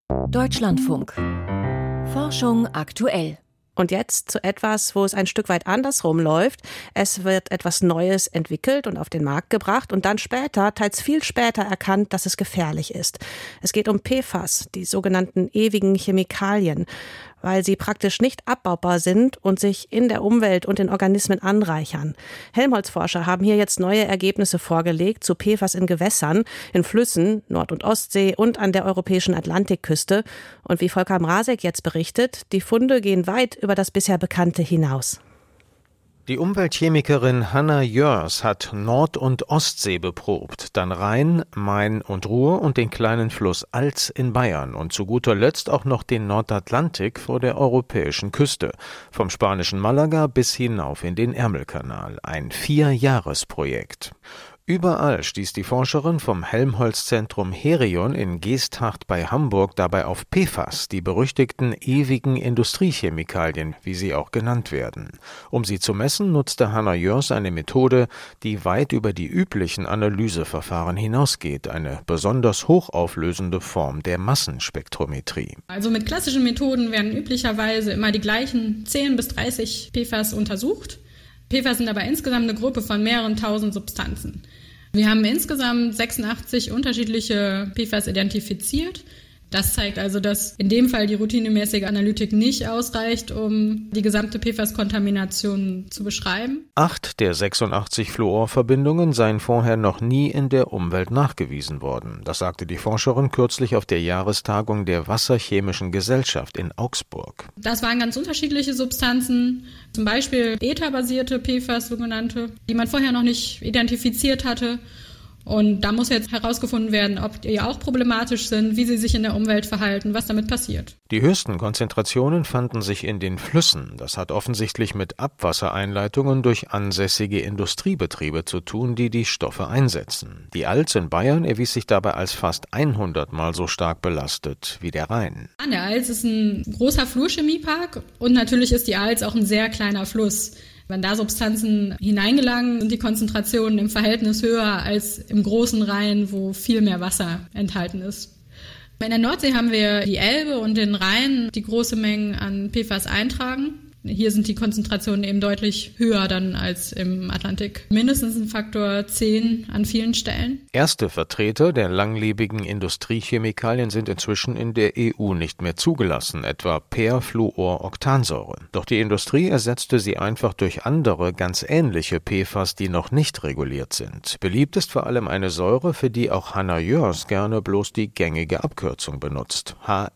Deutschlandfunk. Forschung aktuell. Und jetzt zu etwas, wo es ein Stück weit andersrum läuft. Es wird etwas Neues entwickelt und auf den Markt gebracht und dann später, teils viel später erkannt, dass es gefährlich ist. Es geht um PFAS, die sogenannten ewigen Chemikalien, weil sie praktisch nicht abbaubar sind und sich in der Umwelt und den Organismen anreichern. Helmholtz-Forscher haben hier jetzt neue Ergebnisse vorgelegt zu PFAS in Gewässern, in Flüssen, Nord- und Ostsee und an der europäischen Atlantikküste. Und wie Volker Mrazek jetzt berichtet, die Funde gehen weit über das bisher Bekannte hinaus. Die Umweltchemikerin Hanna Jörs hat Nord- und Ostsee beprobt, dann Rhein, Main und Ruhr und den kleinen Fluss Alz in Bayern und zu guter Letzt auch noch den Nordatlantik vor der europäischen Küste, vom spanischen Malaga bis hinauf in den Ärmelkanal, ein 4-Jahres-Projekt. Überall stieß die Forscherin vom Helmholtz-Zentrum Herion in Geesthacht bei Hamburg dabei auf PFAS, die berüchtigten ewigen Industriechemikalien, wie sie auch genannt werden. Um sie zu messen, nutzte Hanna Jörs eine Methode, die weit über die üblichen Analyseverfahren hinausgeht, eine besonders hochauflösende Form der Massenspektrometrie. Also mit klassischen Methoden werden üblicherweise immer die gleichen 10 bis 30 PFAS untersucht. PFAS sind aber insgesamt eine Gruppe von mehreren tausend Substanzen. Wir haben insgesamt 86 unterschiedliche PFAS identifiziert. Das zeigt also, dass in dem Fall die routinemäßige Analytik nicht ausreicht, um die gesamte PFAS-Kontamination zu beschreiben. 8 der 86 Fluorverbindungen seien vorher noch nie in der Umwelt nachgewiesen worden. Das sagte die Forscherin kürzlich auf der Jahrestagung der Wasserchemischen Gesellschaft in Augsburg. Das waren ganz unterschiedliche Substanzen, zum Beispiel beta-basierte PFAS, sogenannte, die man vorher noch nicht identifiziert hatte. Und da muss jetzt herausgefunden werden, ob die auch problematisch sind, wie sie sich in der Umwelt verhalten, was damit passiert. Die höchsten Konzentrationen fanden sich in den Flüssen. Das hat offensichtlich mit Abwassereinleitungen durch ansässige Industriebetriebe zu tun, die die Stoffe einsetzen. Die Alz in Bayern erwies sich dabei als fast 100-mal so stark belastet wie der Rhein. Der Alz ist ein großer Flurchemiepark und natürlich ist die Alz auch ein sehr kleiner Fluss. Wenn da Substanzen hineingelangen, sind die Konzentrationen im Verhältnis höher als im großen Rhein, wo viel mehr Wasser enthalten ist. In der Nordsee haben wir die Elbe und den Rhein, die große Mengen an PFAS eintragen. Hier sind die Konzentrationen eben deutlich höher dann als im Atlantik. Mindestens ein Faktor 10 an vielen Stellen. Erste Vertreter der langlebigen Industriechemikalien sind inzwischen in der EU nicht mehr zugelassen, etwa Perfluoroktansäure. Doch die Industrie ersetzte sie einfach durch andere, ganz ähnliche PFAS, die noch nicht reguliert sind. Beliebt ist vor allem eine Säure, für die auch Hanna Jörs gerne bloß die gängige Abkürzung benutzt,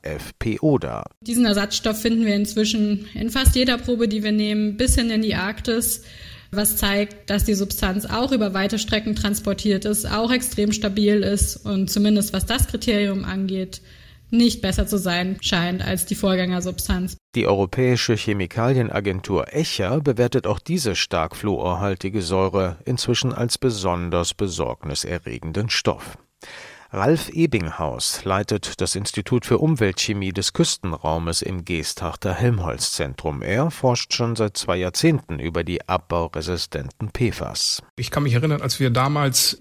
HFPODA. Diesen Ersatzstoff finden wir inzwischen in fast jeder Probe, die wir nehmen, bis hin in die Arktis, was zeigt, dass die Substanz auch über weite Strecken transportiert ist, auch extrem stabil ist und zumindest was das Kriterium angeht, nicht besser zu sein scheint als die Vorgängersubstanz. Die Europäische Chemikalienagentur ECHA bewertet auch diese stark fluorhaltige Säure inzwischen als besonders besorgniserregenden Stoff. Ralf Ebinghaus leitet das Institut für Umweltchemie des Küstenraumes im Geesthachter Helmholtz-Zentrum. Er forscht schon seit 2 Jahrzehnten über die abbauresistenten PFAS. Ich kann mich erinnern, als wir damals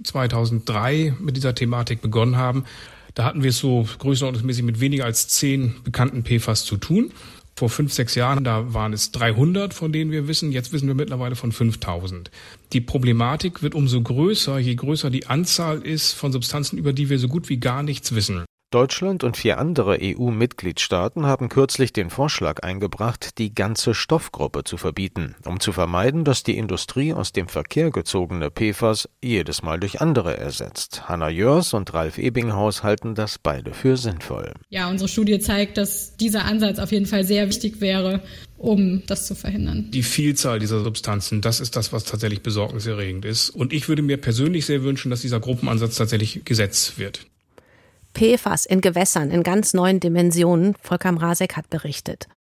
2003 mit dieser Thematik begonnen haben, da hatten wir es so größenordnungsmäßig mit weniger als 10 bekannten PFAS zu tun. Vor 5, 6 Jahren, da waren es 300, von denen wir wissen. Jetzt wissen wir mittlerweile von 5000. Die Problematik wird umso größer, je größer die Anzahl ist von Substanzen, über die wir so gut wie gar nichts wissen. Deutschland und 4 andere EU-Mitgliedstaaten haben kürzlich den Vorschlag eingebracht, die ganze Stoffgruppe zu verbieten, um zu vermeiden, dass die Industrie aus dem Verkehr gezogene PFAS jedes Mal durch andere ersetzt. Hanna Jörs und Ralf Ebinghaus halten das beide für sinnvoll. Ja, unsere Studie zeigt, dass dieser Ansatz auf jeden Fall sehr wichtig wäre, um das zu verhindern. Die Vielzahl dieser Substanzen, das ist das, was tatsächlich besorgniserregend ist. Und ich würde mir persönlich sehr wünschen, dass dieser Gruppenansatz tatsächlich Gesetz wird. PFAS in Gewässern in ganz neuen Dimensionen, Volker Mrazek hat berichtet.